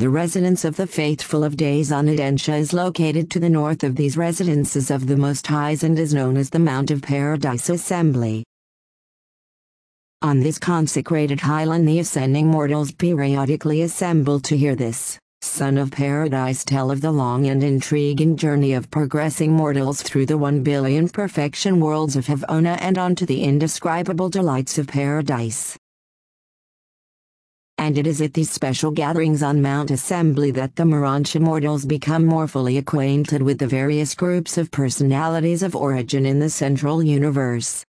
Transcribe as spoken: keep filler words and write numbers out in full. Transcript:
The residence of the faithful of days on Edensha is located to the north of these residences of the Most Highs and is known as the Mount of Paradise Assembly. On this consecrated highland the ascending mortals periodically assemble to hear this Son of Paradise tell of the long and intriguing journey of progressing mortals through the one billion perfection worlds of Havona and on to the indescribable delights of paradise. And it is at these special gatherings on Mount Assembly that the Morontia mortals become more fully acquainted with the various groups of personalities of origin in the central universe.